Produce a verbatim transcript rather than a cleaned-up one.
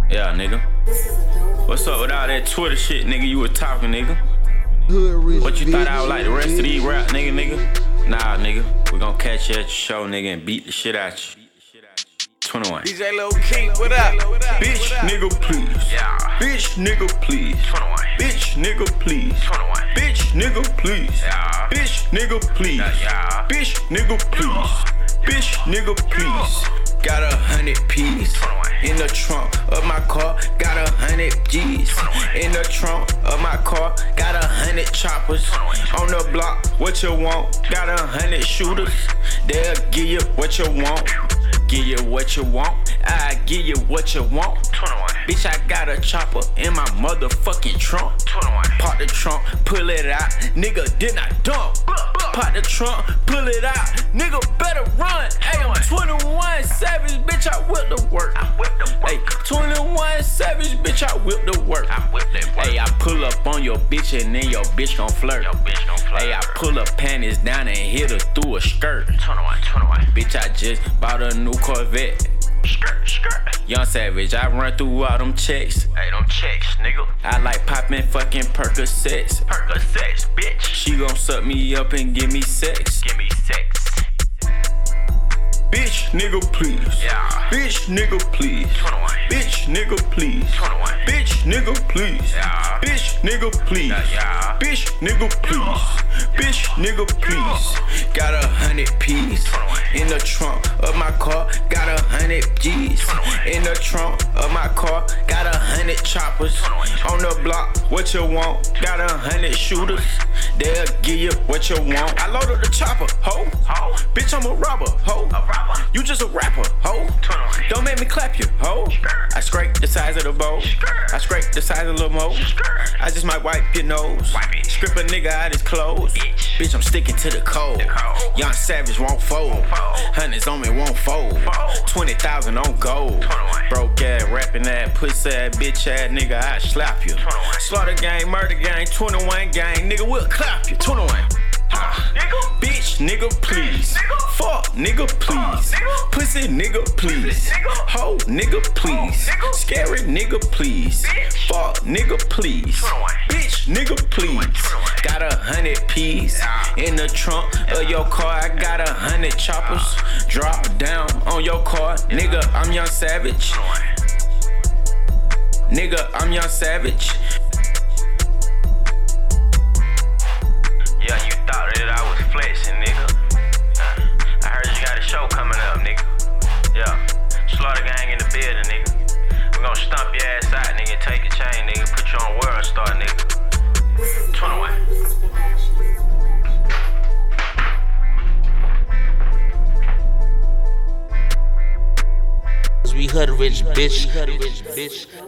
Yeah, nigga. What's up with all that Twitter shit, nigga? You were talking, nigga. What you thought I was like the rest of these rap nigga, nigga? Nah, nigga. We gon' catch you at your show, nigga, and beat the shit out you. twenty-one. D J Lil King, what up? Bitch, nigga, please. Yeah. Bitch, nigga, please. twenty-one. Bitch, nigga, please. twenty-one. Bitch, nigga, please. Yeah. Bitch, nigga, please. Yeah, yeah. Bitch, nigga, please. Bitch, nigga, please. Got a hundred P's in the trunk of my car. Got a hundred G's in the trunk of my car. Got a hundred choppers on the block. What you want? Got a hundred shooters. They'll give you what you want. Give you what you want. I give you what you want. twenty-one. Bitch, I got a chopper in my motherfucking trunk. twenty-one. Pop the trunk, pull it out. Nigga, did I dump? Pop the trunk, pull it out. Nigga, better run. Hey, I'm twenty-one Savage, bitch, I whip the work. I whip the work. Hey, twenty-one Savage, bitch, I whip the work. I whip that work. Hey, I pull up on your bitch and then your bitch gon' flirt. Your bitch gon' flirt. Hey, I pull up panties down and hit her through a skirt. twenty-one, twenty-one. Bitch, I just bought a new Corvette. Skirt, skirt. Young Savage, I run through all them checks. Hey, them checks, nigga. I like poppin' fucking Percocets. Percocets, bitch. She gon' suck me up and give me sex. Give me sex. Bitch, nigga, please. Yeah. Bitch, nigga, please. twenty-one. Bitch, nigga, please. twenty-one. Bitch, nigga, please. Yeah. Bitch, nigga, please. Yeah, yeah. Bitch, nigga, please. Bitch, nigga, please. Got a hundred P's in the trunk of my car. Got a hundred G's in the trunk of my car. Got a hundred choppers on the block. What you want? Got a hundred shooters. They'll give you what you want. I loaded the chopper, ho. Ho. Bitch, I'm a robber, ho. A rapper. You just a rapper, ho. twenty-one. Don't make me clap you, ho. I scrape the size of the bowl. I scrape the size of the mo. I just might wipe your nose. Wipe it. Strip a nigga out his clothes. Bitch. Bitch, I'm sticking to the code. The code. Young Savage won't fold. fold. Hundreds on me won't fold. Fold. Twenty thousand on gold. twenty-one. Broke ass, rapping ass, pussy ass, bitch ass nigga, I slap you. twenty-one. Slaughter gang, murder gang, twenty-one gang, nigga, we'll clap you. twenty-one. Ah, nigga. Bitch, nigga, please. Nigga. Fuck, nigga, please. nigga. Pussy, nigga, please. Nigga. Ho, nigga, please. nigga. Scary, nigga, please. Bitch. Fuck, nigga, please. twenty-one. Bitch, nigga, please. twenty-one. Got a hundred P's Yeah. in the trunk of your car. I got a hundred choppers. Drop down on your car. Nigga, I'm Young Savage. twenty-one. Nigga, I'm Young Savage. Yeah, you thought that I was flexing, nigga. Uh, I heard you got a show coming up, nigga. Yeah. Slaughter gang in the building, nigga. We gon' stomp your ass out, nigga. Take your chain, nigga. Put you on World Star, nigga. twenty-one. We hood rich, bitch.